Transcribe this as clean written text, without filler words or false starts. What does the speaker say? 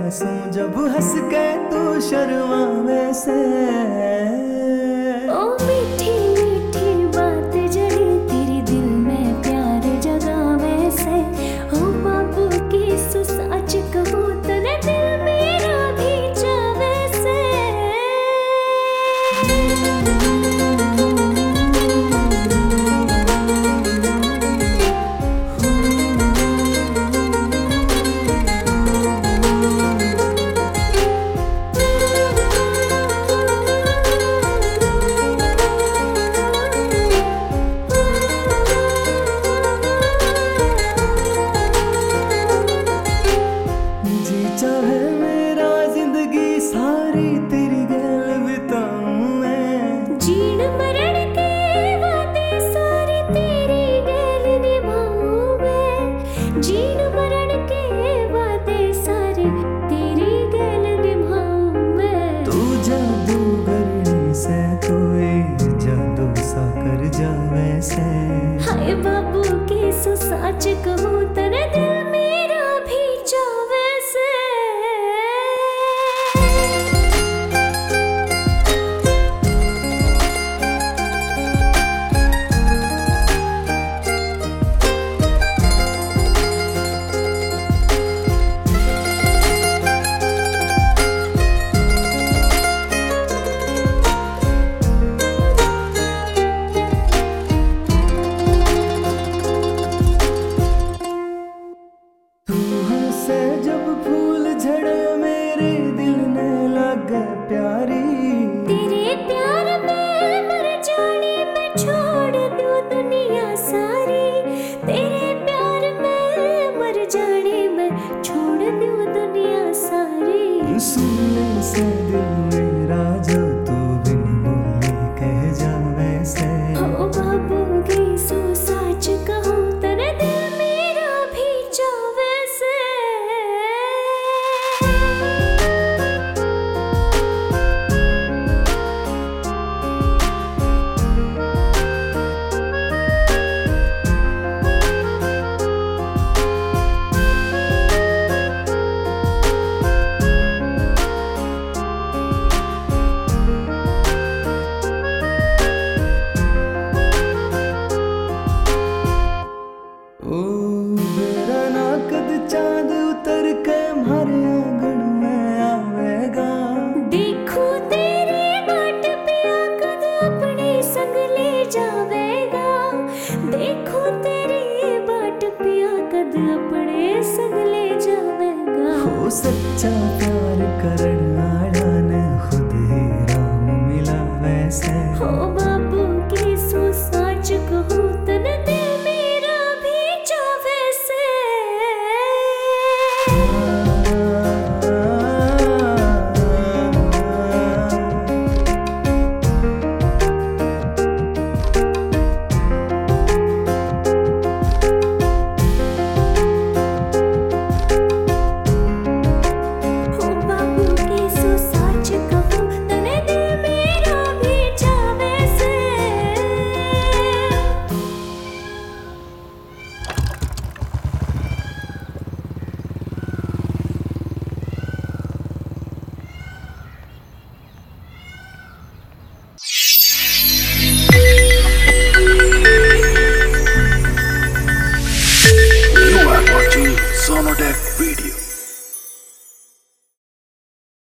मासूम जब हंस के तू शर्मावे से। ओ मीठी मीठी बात जड़ी तेरे दिल में प्यार जगावे से। ओ बाबू की सच कहूँ तने दिल मेरा भी जावे से। चाहे मेरा जिंदगी सारी तेरी गैल बिताऊं मैं। जीण मरण के वादे सारे तेरी गैल निभाऊं मैं। जीण मरण के वादे सारे तेरी गैल निभाऊं मैं। तू जादूगरनी से कोई जादू सा कर जावे से। हाय बाबू की सच कहूँ तने दिल मेरा भी जावे से। जब फूल झड़े मेरे दिल ने लगे प्यारी। तेरे प्यार में मर जाने मैं छोड़ दूँ दुनिया सारी। तेरे प्यार में मर जाने मैं छोड़ दूँ दुनिया सारी। सुनने से दिल मेरा जो तू बिन बोले कह जावे से। ओ बाबू की सच कहूँ तने दिल मेरा भी जावे से। ओ मेरा ना कद चांद उतर के हमारे आंगन में आवेगा। देखो तेरे बाट पिया कद अपने संग ले जावेगा। देखो तेरे बाट पिया कद अपने संग ले जावेगा। हो सच्चा प्यार करण आड़ा